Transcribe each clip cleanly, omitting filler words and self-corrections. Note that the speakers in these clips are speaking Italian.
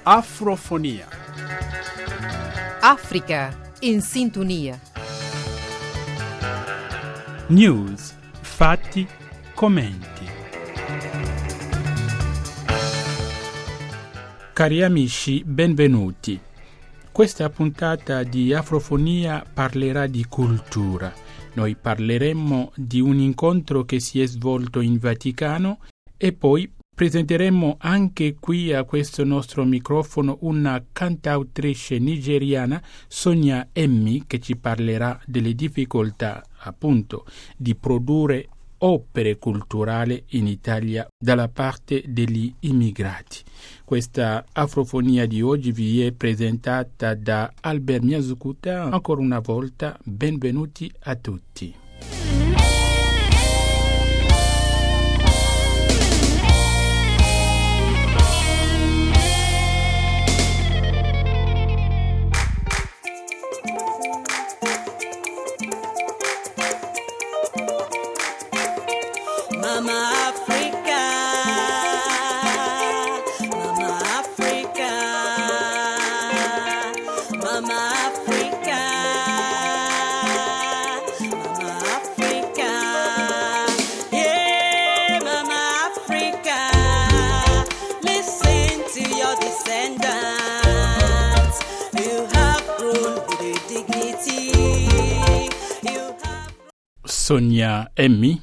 Afrofonia. Africa in sintonia. News, fatti, commenti. Cari amici, benvenuti. Questa puntata di Afrofonia parlerà di cultura. Noi parleremo di un incontro che si è svolto in Vaticano e poi presenteremo anche qui a questo nostro microfono una cantautrice nigeriana, Sonia Emmy, che ci parlerà delle difficoltà, appunto, di produrre opere culturali in Italia dalla parte degli immigrati. Questa afrofonia di oggi vi è presentata da Albert Miazukuta. Ancora una volta, benvenuti a tutti. Sonia Emmy,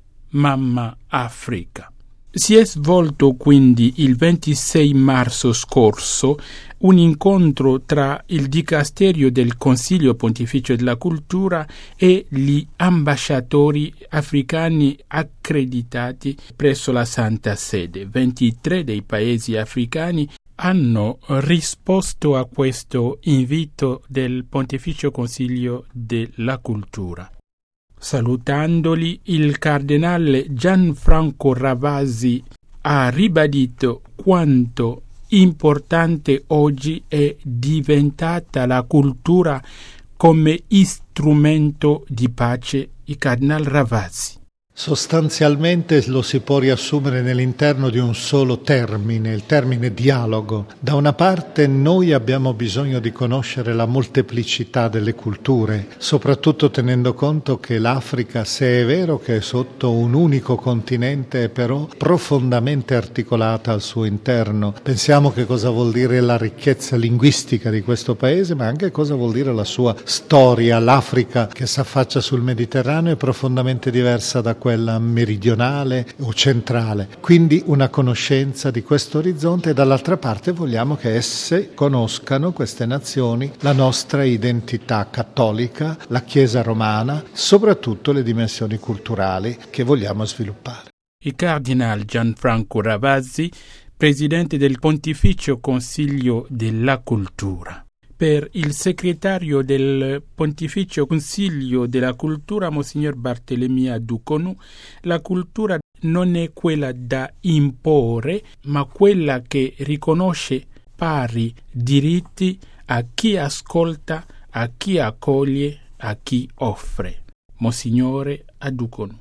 Mamma Africa. Si è svolto quindi il 26 marzo scorso un incontro tra il Dicasterio del Consiglio Pontificio della Cultura e gli ambasciatori africani accreditati presso la Santa Sede. 23 dei paesi africani hanno risposto a questo invito del Pontificio Consiglio della Cultura. Salutandoli, il cardinale Gianfranco Ravasi ha ribadito quanto importante oggi è diventata la cultura come strumento di pace. Il cardinale Ravasi. Sostanzialmente lo si può riassumere nell'interno di un solo termine, il termine dialogo. Da una parte noi abbiamo bisogno di conoscere la molteplicità delle culture, soprattutto tenendo conto che l'Africa, se è vero che è sotto un unico continente, è però profondamente articolata al suo interno. Pensiamo che cosa vuol dire la ricchezza linguistica di questo paese, ma anche cosa vuol dire la sua storia. L'Africa che si affaccia sul Mediterraneo è profondamente diversa da quella meridionale o centrale, quindi una conoscenza di questo orizzonte, e dall'altra parte vogliamo che esse conoscano, queste nazioni, la nostra identità cattolica, la Chiesa romana, soprattutto le dimensioni culturali che vogliamo sviluppare. Il cardinale Gianfranco Ravasi, presidente del Pontificio Consiglio della Cultura. Per il segretario del Pontificio Consiglio della Cultura, Monsignor Bartolomeo Adukonu, la cultura non è quella da imporre, ma quella che riconosce pari diritti a chi ascolta, a chi accoglie, a chi offre. Monsignore Adukonu.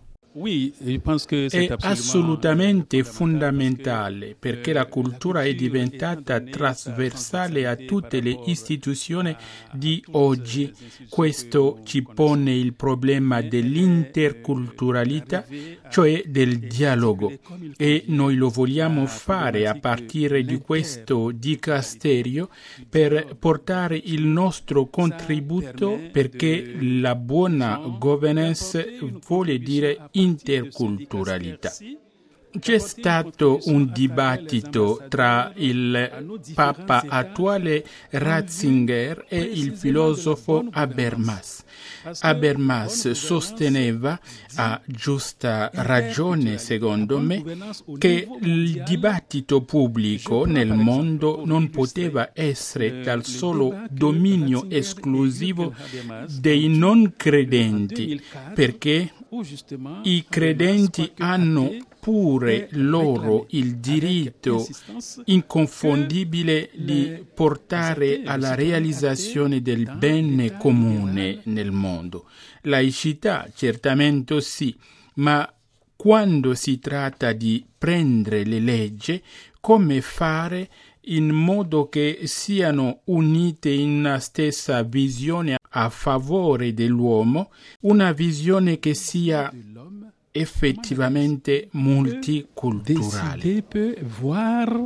È assolutamente fondamentale perché la cultura è diventata trasversale a tutte le istituzioni di oggi. Questo ci pone il problema dell'interculturalità, cioè del dialogo, e noi lo vogliamo fare a partire di questo dicasterio per portare il nostro contributo, perché la buona governance vuole dire interculturalità. C'è stato un dibattito tra il Papa attuale Ratzinger e il filosofo Habermas. Habermas sosteneva, a giusta ragione secondo me, che il dibattito pubblico nel mondo non poteva essere dal solo dominio esclusivo dei non credenti, perché i credenti hanno pure loro il diritto inconfondibile di portare alla realizzazione del bene comune nel mondo. Laicità, certamente sì, ma quando si tratta di prendere le leggi, come fare in modo che siano unite in una stessa visione a favore dell'uomo, una visione che sia effettivamente multiculturale. Décider peut voir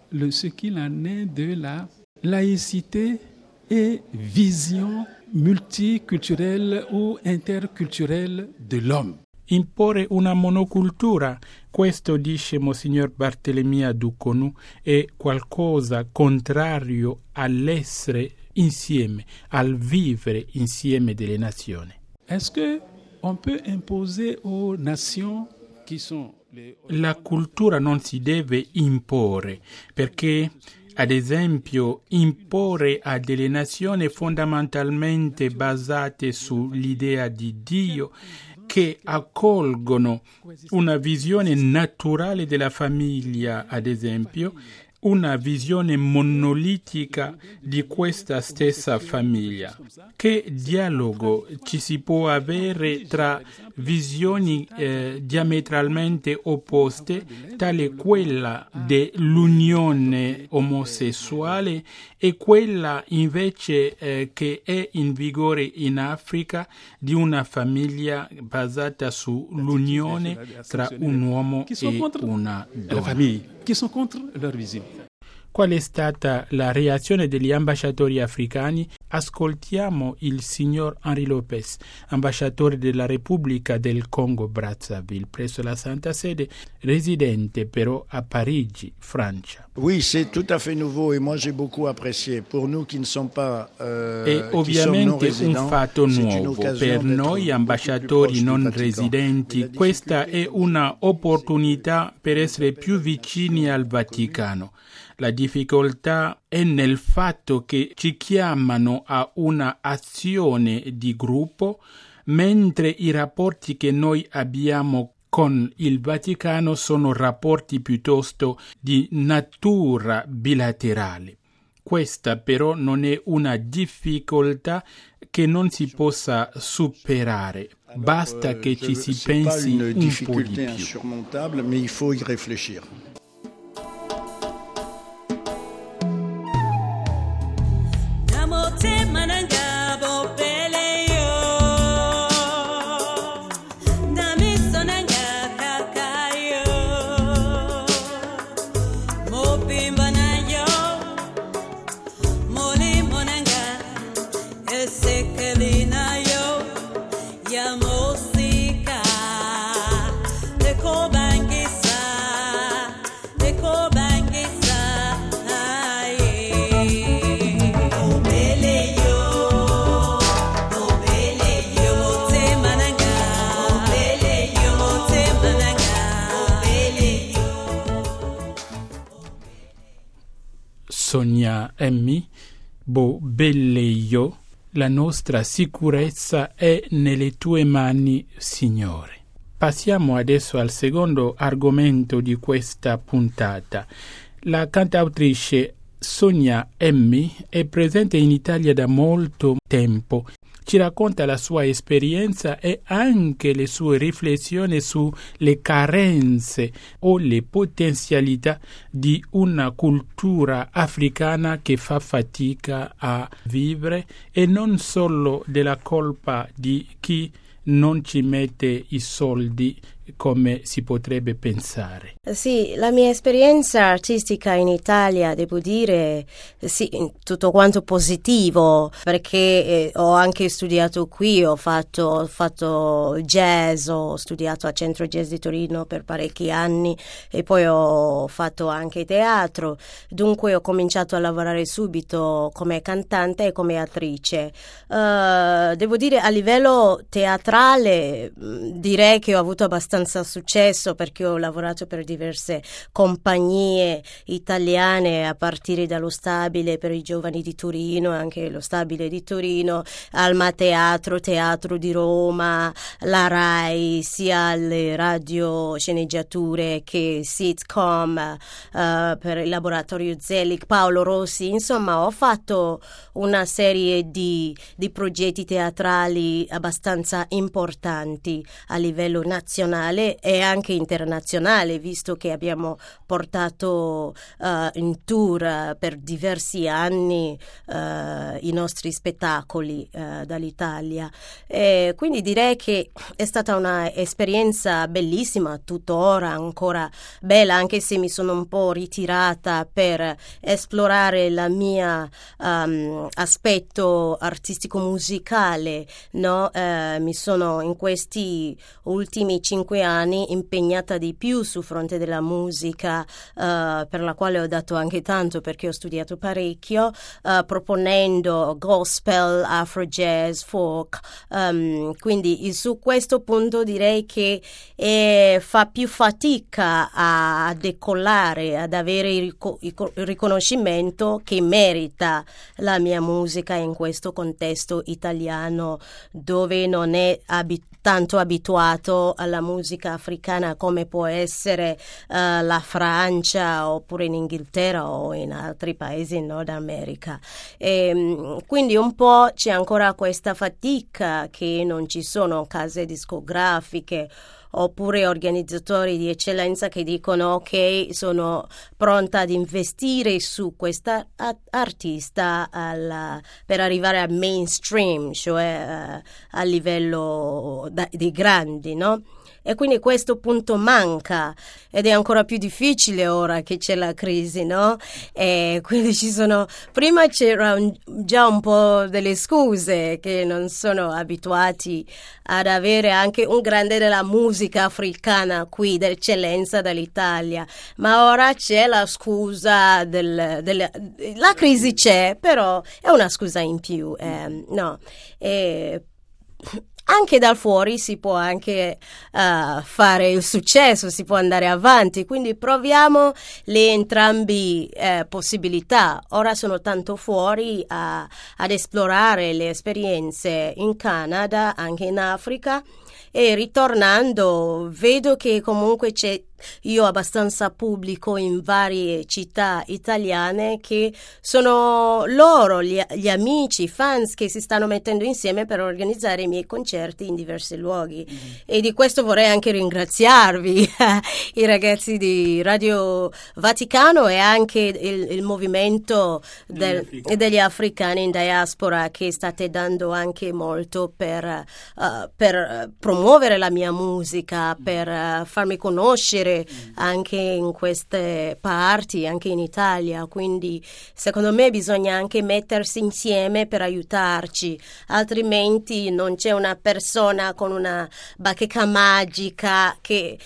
ce qu'il en est de la laïcité et vision multiculturelle ou interculturelle de l'homme. Imporre una monocultura, questo dice Monsignor Bartolomeo Duconu, è qualcosa contrario all'essere insieme, al vivere insieme delle nazioni. Est-ce que on peut imposer aux nations qui sont La cultura non si deve imporre, perché ad esempio imporre a delle nazioni fondamentalmente basate sull'idea di Dio, che accolgono una visione naturale della famiglia, ad esempio, una visione monolitica di questa stessa famiglia. Che dialogo ci si può avere tra visioni diametralmente opposte, tale quella dell'unione omosessuale e quella invece che è in vigore in Africa di una famiglia basata sull'unione tra un uomo e una donna. Qui sont contre leur vision. Qual è stata la reazione degli ambasciatori africani? Ascoltiamo il signor Henri Lopez, ambasciatore della Repubblica del Congo Brazzaville presso la Santa Sede, residente però a Parigi, Francia. Oui, c'est tout à fait nouveau et moi j'ai beaucoup apprécié. Pour nous qui ne sommes pas È ovviamente un fatto nuovo. Per noi ambasciatori non residenti questa è una opportunità per essere più vicini al Vaticano. La difficoltà è nel fatto che ci chiamano a una azione di gruppo, mentre i rapporti che noi abbiamo con il Vaticano sono rapporti piuttosto di natura bilaterale. Questa però non è una difficoltà che non si possa superare. Basta che ci si pensi un po' di più. Insurmontable, mais il faut y réfléchir. Sonia Emmi, Bo belle io, la nostra sicurezza è nelle tue mani, Signore. Passiamo adesso al secondo argomento di questa puntata. La cantautrice Sonia Emmi è presente in Italia da molto tempo. Ci racconta la sua esperienza e anche le sue riflessioni sulle carenze o le potenzialità di una cultura africana che fa fatica a vivere, e non solo della colpa di chi non ci mette i soldi come si potrebbe pensare. Sì, la mia esperienza artistica in Italia, devo dire, sì, tutto quanto positivo, perché ho anche studiato qui, ho fatto jazz, ho studiato a Centro Jazz di Torino per parecchi anni e poi ho fatto anche teatro, dunque ho cominciato a lavorare subito come cantante e come attrice. Devo dire, a livello teatrale direi che ho avuto abbastanza successo, perché ho lavorato per diverse compagnie italiane, a partire dallo Stabile per i giovani di Torino, anche lo Stabile di Torino, Alma Teatro, Teatro di Roma, la Rai, sia le radiosceneggiature che sitcom, per il Laboratorio Zelig, Paolo Rossi. Insomma, ho fatto una serie di progetti teatrali abbastanza importanti a livello nazionale nazionale e anche internazionale, visto che abbiamo portato in tour per diversi anni i nostri spettacoli dall'Italia. Quindi direi che è stata una esperienza bellissima, tuttora ancora bella, anche se mi sono un po' ritirata per esplorare la mia aspetto artistico musicale, no? Mi sono in questi ultimi 5 anni impegnata di più sul fronte della musica, per la quale ho dato anche tanto, perché ho studiato parecchio, proponendo gospel, afro jazz, folk, quindi su questo punto direi che fa più fatica a decollare, ad avere il riconoscimento che merita la mia musica in questo contesto italiano, dove non è tanto abituato alla musica africana come può essere la Francia, oppure in Inghilterra o in altri paesi in Nord America. Quindi un po' c'è ancora questa fatica, che non ci sono case discografiche oppure organizzatori di eccellenza che dicono ok, sono pronta ad investire su questa artista per arrivare al mainstream, cioè a livello dei grandi, no? E quindi questo punto manca, ed è ancora più difficile ora che c'è la crisi, no? E quindi prima c'era già un po' delle scuse, che non sono abituati ad avere anche un grande della musica africana qui d'eccellenza dall'Italia, ma ora c'è la scusa la crisi c'è, però è una scusa in più, no? Anche dal fuori si può anche fare il successo, si può andare avanti, quindi proviamo le entrambi possibilità. Ora sono tanto fuori ad esplorare le esperienze in Canada, anche in Africa, e ritornando vedo che comunque io ho abbastanza pubblico in varie città italiane, che sono loro gli amici, i fans che si stanno mettendo insieme per organizzare i miei concerti in diversi luoghi. E di questo vorrei anche ringraziarvi, i ragazzi di Radio Vaticano e anche il movimento degli africani in diaspora, che state dando anche molto per promuovere la mia musica, per farmi conoscere anche in queste parti, anche in Italia. Quindi secondo me bisogna anche mettersi insieme per aiutarci, altrimenti non c'è una persona con una bacheca magica che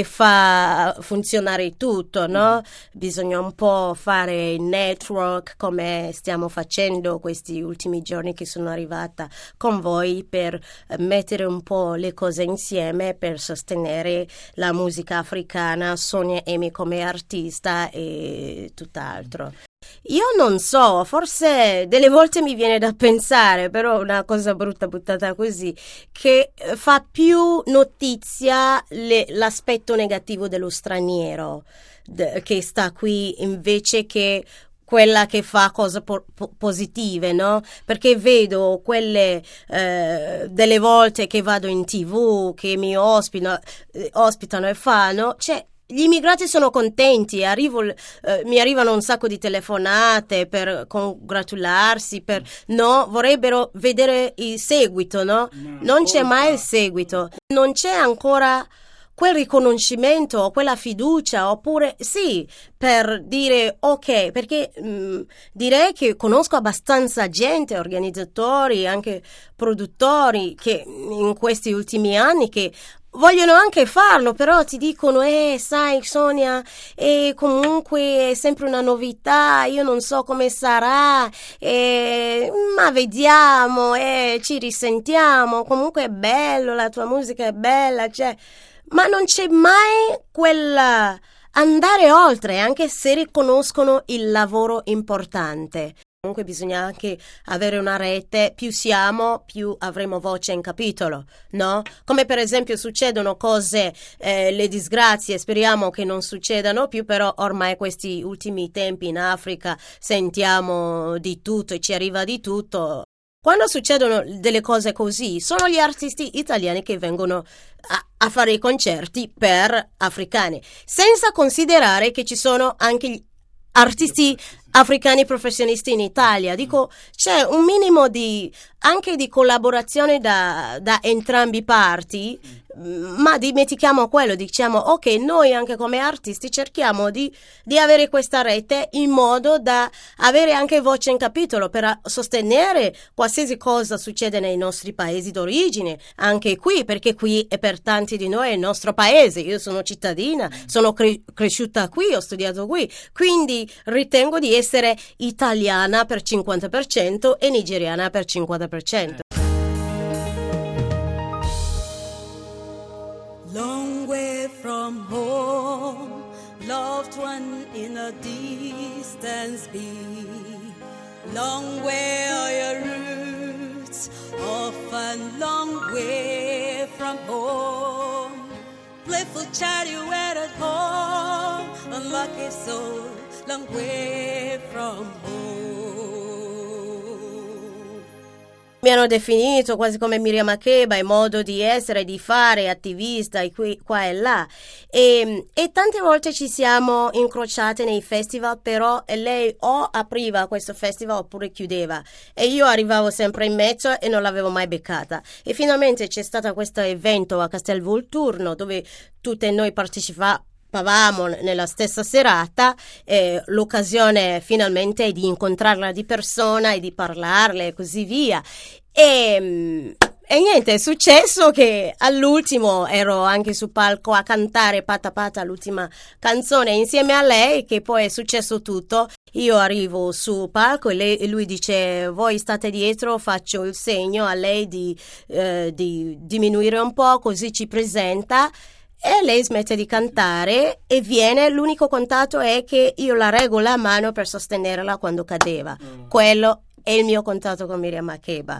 fa funzionare tutto, no? Bisogna un po' fare il network, come stiamo facendo questi ultimi giorni che sono arrivata con voi, per mettere un po' le cose insieme per sostenere la musica africana, Sonia Emi come artista e tutt'altro. Io non so, forse delle volte mi viene da pensare, però una cosa brutta buttata così, che fa più notizia l'aspetto negativo dello straniero che sta qui, invece che quella che fa cose positive, no? Perché vedo quelle delle volte che vado in TV, che mi ospitano e fanno, cioè gli immigrati sono contenti, mi arrivano un sacco di telefonate per congratularsi, vorrebbero vedere il seguito, no? Non c'è mai il seguito, non c'è ancora quel riconoscimento, quella fiducia, oppure sì, per dire ok, perché direi che conosco abbastanza gente, organizzatori, anche produttori, che in questi ultimi anni che vogliono anche farlo, però ti dicono sai Sonia, comunque è sempre una novità, io non so come sarà, ma vediamo, ci risentiamo, comunque è bello, la tua musica è bella, cioè, ma non c'è mai quella andare oltre, anche se riconoscono il lavoro importante. Comunque bisogna anche avere una rete, più siamo, più avremo voce in capitolo, no? Come per esempio succedono cose, le disgrazie, speriamo che non succedano più, però ormai questi ultimi tempi in Africa sentiamo di tutto e ci arriva di tutto. Quando succedono delle cose così, sono gli artisti italiani che vengono a fare i concerti per africani, senza considerare che ci sono anche gli artisti africani professionisti in Italia. Dico, c'è un minimo anche di collaborazione da entrambi i parti, ma dimentichiamo quello, diciamo ok, noi anche come artisti cerchiamo di avere questa rete in modo da avere anche voce in capitolo per sostenere qualsiasi cosa succede nei nostri paesi d'origine, anche qui, perché qui è per tanti di noi il nostro paese. Io sono cittadina, sono cresciuta qui, ho studiato qui, quindi ritengo di essere italiana per 50% e nigeriana per 50%. Long way from home, loved one in a distance be. Long way are your roots, often long way from home. Playful child you were at home, unlucky soul, long way from home. Mi hanno definito quasi come Miriam Makeba, in modo di essere, di fare, attivista qua e là, e tante volte ci siamo incrociate nei festival, però lei o apriva questo festival oppure chiudeva e io arrivavo sempre in mezzo e non l'avevo mai beccata, e finalmente c'è stato questo evento a Castel Volturno dove tutte noi partecipavamo nella stessa serata, l'occasione finalmente è di incontrarla di persona e di parlarle e così via, e niente, è successo che all'ultimo ero anche su palco a cantare Pata Pata, l'ultima canzone insieme a lei, che poi è successo tutto. Io arrivo su palco e lui dice voi state dietro, faccio il segno a lei di diminuire un po', così ci presenta. E lei smette di cantare e viene, l'unico contatto è che io la reggo la mano per sostenerla quando cadeva. Quello è il mio contatto con Miriam Makeba.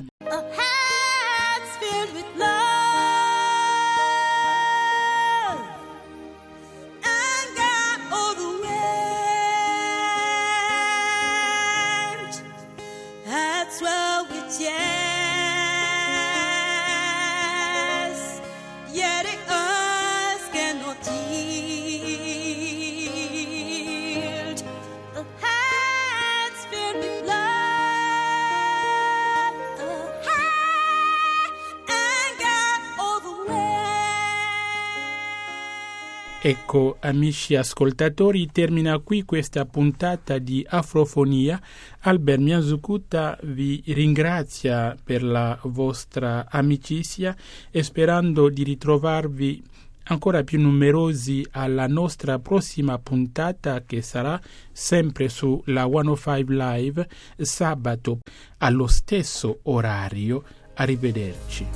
Ecco, amici ascoltatori, termina qui questa puntata di Afrofonia. Albert Mianzukuta vi ringrazia per la vostra amicizia e sperando di ritrovarvi ancora più numerosi alla nostra prossima puntata, che sarà sempre sulla 105 Live sabato allo stesso orario. Arrivederci.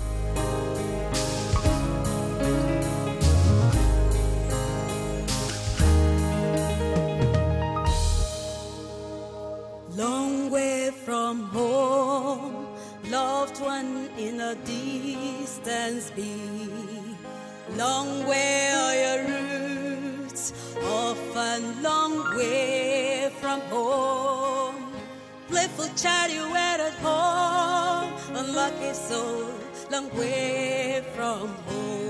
From home, loved one in a distance be. Long way are your roots, often long way from home. Playful child you were at home, unlucky soul, long way from home.